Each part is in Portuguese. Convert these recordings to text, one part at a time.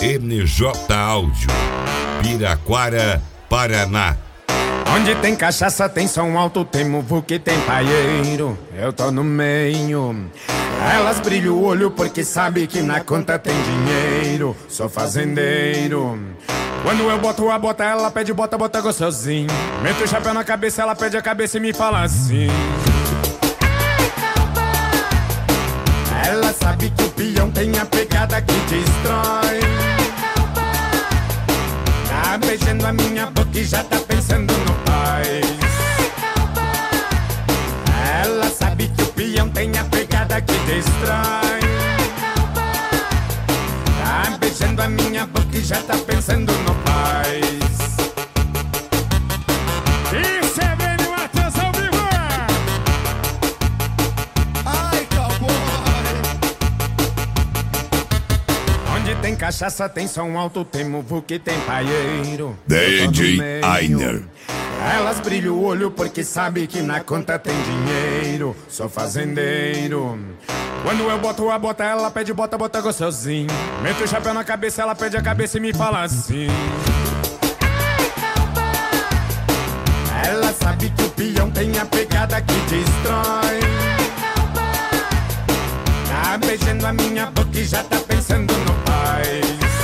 NJ Áudio, Piraquara, Paraná. Onde tem cachaça, tem som alto, tem muvuca, tem paieiro. Eu tô no meio. Elas brilham o olho porque sabe que na conta tem dinheiro. Sou fazendeiro. Quando eu boto a bota, ela pede bota, bota gostosinho. Meto o chapéu na cabeça, ela pede a cabeça e me fala assim. Ela sabe que o peão tem a pegada que destrói. Tá beijando a minha boca e já tá pensando no pai. Ela sabe que o peão tem a pegada que destrói. Tá beijando a minha boca e já tá pensando no pai. Isso é bem no atenção vivo. Ai, cowboy. Onde tem cachaça, tem som alto, tem muvuca, tem paieiro. DJ Ainer. Elas brilham o olho porque sabe que na conta tem dinheiro. Sou fazendeiro. Quando eu boto a bota, ela pede bota, bota gostosinho. Meto o chapéu na cabeça, ela pede a cabeça e me fala assim. Ela sabe que o peão tem a pegada que destrói. Tá beijando a minha boca e já tá pensando no pai.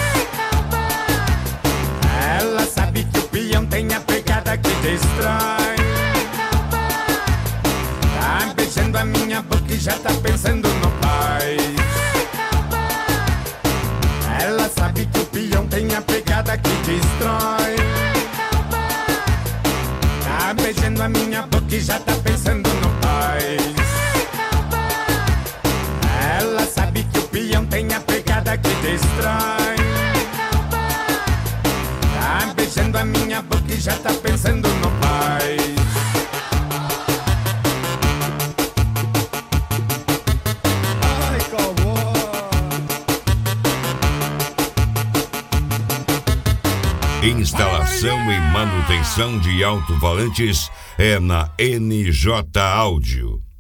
Ela sabe que o peão tem a pegada que destrói. Tá beijando a minha boca e já tá pensando no pai. Ela sabe que o peão tem a pegada que destrói. Tá beijando a minha boca e já tá pensando no pai. Ela sabe que o peão tem a pegada que destrói. Tá beijando a minha boca e já tá pensando no pai. Ai, cowboy. Instalação e manutenção de alto-falantes é na NJ Áudio.